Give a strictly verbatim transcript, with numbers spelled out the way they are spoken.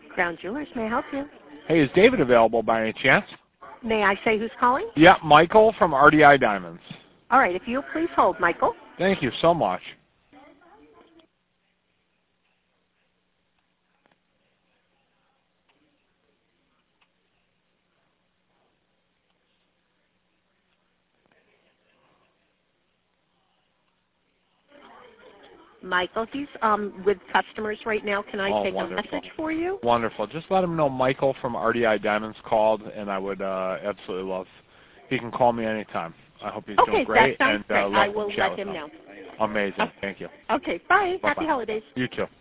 Crown Jewelers, may I help you? Hey, is David available by any chance? May I say who's calling? Yeah, Michael from R D I Diamonds. All right, if you'll please hold, Michael. Thank you so much. Michael, he's um, with customers right now. Can I Oh, take wonderful. a message for you? Wonderful. Just let him know Michael from R D I Diamonds called, and I would uh, absolutely love. He can call me anytime. I hope he's okay, doing great. that sounds and, uh, great. I will chat let with him know. Amazing. Okay. Thank you. Okay, bye. Bye-bye. Happy holidays. You too.